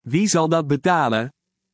Wie zal dat betalen?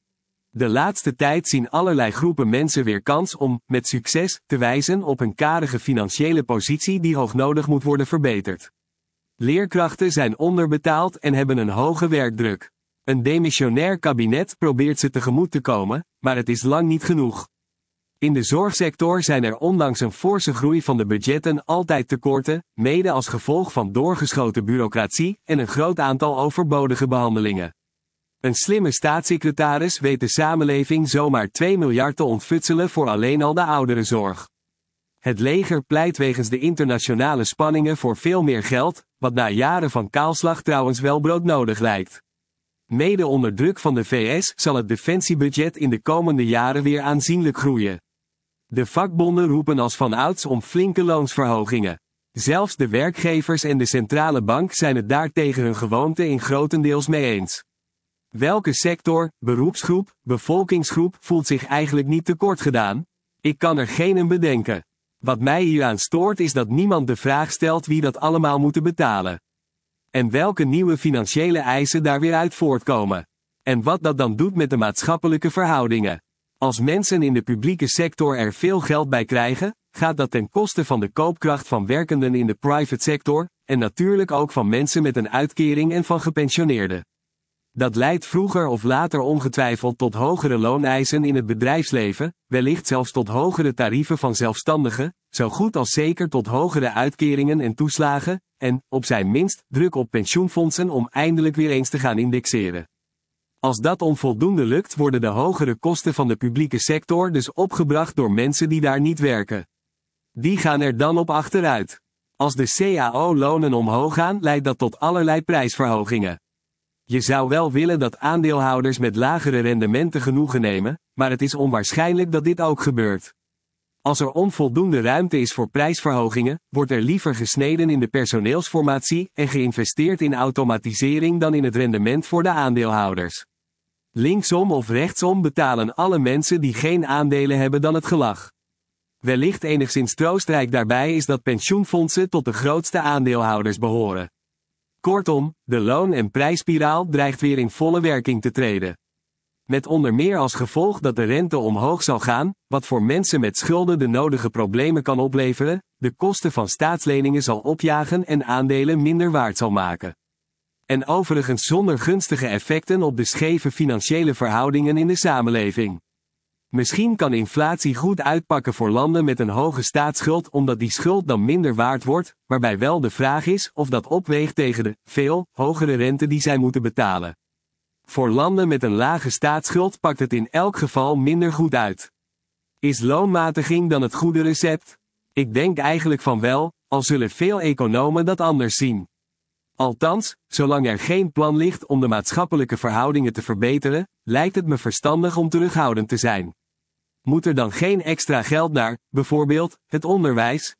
De laatste tijd zien allerlei groepen mensen weer kans om, met succes, te wijzen op een karige financiële positie die hoognodig moet worden verbeterd. Leerkrachten zijn onderbetaald en hebben een hoge werkdruk. Een demissionair kabinet probeert ze tegemoet te komen, maar het is lang niet genoeg. In de zorgsector zijn er ondanks een forse groei van de budgetten altijd tekorten, mede als gevolg van doorgeschoten bureaucratie en een groot aantal overbodige behandelingen. Een slimme staatssecretaris weet de samenleving zomaar 2 miljard te ontfutselen voor alleen al de ouderenzorg. Het leger pleit wegens de internationale spanningen voor veel meer geld, wat na jaren van kaalslag trouwens wel broodnodig lijkt. Mede onder druk van de VS zal het defensiebudget in de komende jaren weer aanzienlijk groeien. De vakbonden roepen als vanouds om flinke loonsverhogingen. Zelfs de werkgevers en de centrale bank zijn het daar tegen hun gewoonte in grotendeels mee eens. Welke sector, beroepsgroep, bevolkingsgroep voelt zich eigenlijk niet tekort gedaan? Ik kan er geen bedenken. Wat mij hieraan stoort is dat niemand de vraag stelt wie dat allemaal moet betalen. En welke nieuwe financiële eisen daar weer uit voortkomen. En wat dat dan doet met de maatschappelijke verhoudingen. Als mensen in de publieke sector er veel geld bij krijgen, gaat dat ten koste van de koopkracht van werkenden in de private sector, en natuurlijk ook van mensen met een uitkering en van gepensioneerden. Dat leidt vroeger of later ongetwijfeld tot hogere looneisen in het bedrijfsleven, wellicht zelfs tot hogere tarieven van zelfstandigen, zo goed als zeker tot hogere uitkeringen en toeslagen, en, op zijn minst, druk op pensioenfondsen om eindelijk weer eens te gaan indexeren. Als dat onvoldoende lukt, worden de hogere kosten van de publieke sector dus opgebracht door mensen die daar niet werken. Die gaan er dan op achteruit. Als de cao-lonen omhoog gaan, leidt dat tot allerlei prijsverhogingen. Je zou wel willen dat aandeelhouders met lagere rendementen genoegen nemen, maar het is onwaarschijnlijk dat dit ook gebeurt. Als er onvoldoende ruimte is voor prijsverhogingen, wordt er liever gesneden in de personeelsformatie en geïnvesteerd in automatisering dan in het rendement voor de aandeelhouders. Linksom of rechtsom betalen alle mensen die geen aandelen hebben dan het gelag. Wellicht enigszins troostrijk daarbij is dat pensioenfondsen tot de grootste aandeelhouders behoren. Kortom, de loon- en prijsspiraal dreigt weer in volle werking te treden. Met onder meer als gevolg dat de rente omhoog zal gaan, wat voor mensen met schulden de nodige problemen kan opleveren, de kosten van staatsleningen zal opjagen en aandelen minder waard zal maken. En overigens zonder gunstige effecten op de scheve financiële verhoudingen in de samenleving. Misschien kan inflatie goed uitpakken voor landen met een hoge staatsschuld omdat die schuld dan minder waard wordt, waarbij wel de vraag is of dat opweegt tegen de, veel, hogere rente die zij moeten betalen. Voor landen met een lage staatsschuld pakt het in elk geval minder goed uit. Is loonmatiging dan het goede recept? Ik denk eigenlijk van wel, al zullen veel economen dat anders zien. Althans, zolang er geen plan ligt om de maatschappelijke verhoudingen te verbeteren, lijkt het me verstandig om terughoudend te zijn. Moet er dan geen extra geld naar, bijvoorbeeld, het onderwijs?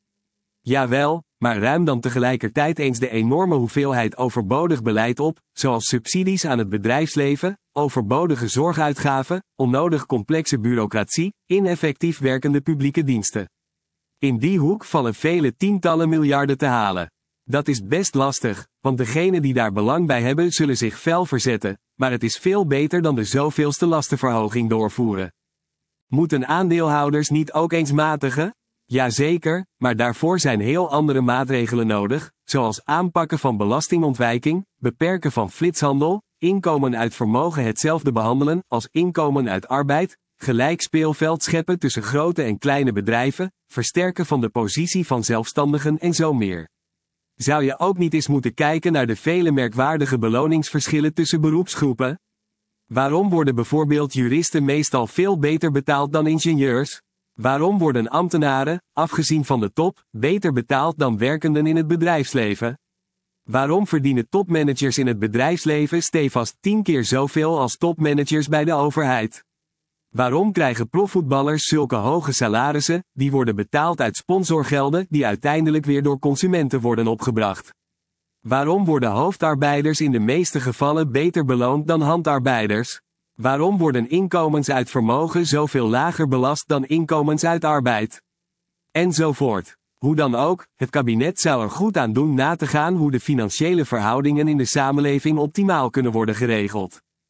Jawel, maar ruim dan tegelijkertijd eens de enorme hoeveelheid overbodig beleid op, zoals subsidies aan het bedrijfsleven, overbodige zorguitgaven, onnodig complexe bureaucratie, ineffectief werkende publieke diensten. In die hoek vallen vele tientallen miljarden te halen. Dat is best lastig, want degenen die daar belang bij hebben zullen zich fel verzetten, maar het is veel beter dan de zoveelste lastenverhoging doorvoeren. Moeten aandeelhouders niet ook eens matigen? Jazeker, maar daarvoor zijn heel andere maatregelen nodig, zoals aanpakken van belastingontwijking, beperken van flitshandel, inkomen uit vermogen hetzelfde behandelen als inkomen uit arbeid, gelijk speelveld scheppen tussen grote en kleine bedrijven, versterken van de positie van zelfstandigen en zo meer. Zou je ook niet eens moeten kijken naar de vele merkwaardige beloningsverschillen tussen beroepsgroepen? Waarom worden bijvoorbeeld juristen meestal veel beter betaald dan ingenieurs? Waarom worden ambtenaren, afgezien van de top, beter betaald dan werkenden in het bedrijfsleven? Waarom verdienen topmanagers in het bedrijfsleven stevast 10 keer zoveel als topmanagers bij de overheid? Waarom krijgen profvoetballers zulke hoge salarissen, die worden betaald uit sponsorgelden die uiteindelijk weer door consumenten worden opgebracht? Waarom worden hoofdarbeiders in de meeste gevallen beter beloond dan handarbeiders? Waarom worden inkomens uit vermogen zoveel lager belast dan inkomens uit arbeid? Enzovoort. Hoe dan ook, het kabinet zou er goed aan doen na te gaan hoe de financiële verhoudingen in de samenleving optimaal kunnen worden geregeld.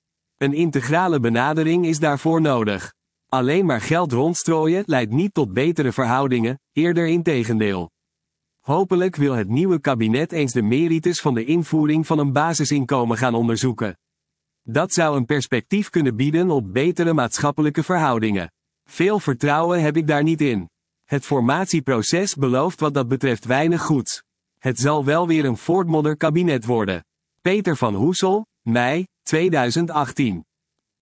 Een integrale benadering is daarvoor nodig. Alleen maar geld rondstrooien leidt niet tot betere verhoudingen, eerder integendeel. Hopelijk wil het nieuwe kabinet eens de merites van de invoering van een basisinkomen gaan onderzoeken. Dat zou een perspectief kunnen bieden op betere maatschappelijke verhoudingen. Veel vertrouwen heb ik daar niet in. Het formatieproces belooft wat dat betreft weinig goeds. Het zal wel weer een voortmodder kabinet worden. Peter van Hoesel, mei, 2018.